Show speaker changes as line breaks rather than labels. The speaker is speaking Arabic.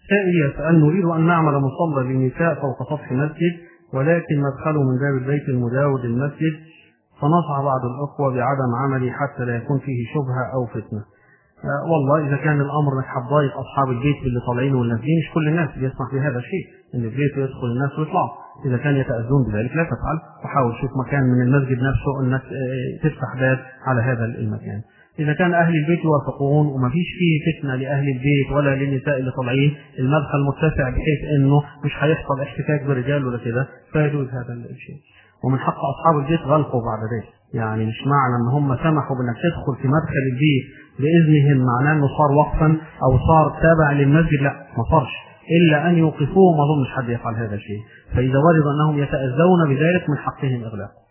سائل يسأل: نريد أن نعمل مصلى للنساء فوق سطح مسجد، ولكن ندخله من باب البيت المجاور للمسجد، فنصح بعض الأخوة بعدم عمله حتى لا يكون فيه شبهة أو فتنة. والله إذا كان الأمر مش هتضايق أصحاب البيت اللي طالعين والنازلين، مش كل الناس بيسمح بهذا الشيء إن البيت يدخل الناس ويطلعوا. إذا كان يتأذون بذلك لا تفعل، وحاول شوف مكان من المسجد نفسه إنك تفتح باب على هذا المكان. إذا كان أهل البيت يوافقون ومفيش فيه فتنة لأهل البيت ولا للنساء اللي طالعين، المدخل متسع بحيث إنه مش هيحصل احتكاك برجال ولا كده، فيجوز هذا الشيء. ومن حق أصحاب البيت غلقوا بعد ذلك، يعني مش معنى إن هم سمحوا بإنك تدخل في مدخل البيت بإذنهم معناه إنه صار وقفا أو صار تابع للمسجد، لا، ما صارش، إلا أن يوقفوه. ما ظنش حد يفعل هذا الشيء، فإذا وجد أنهم يتأذون بذلك من حقهم إغلاقه.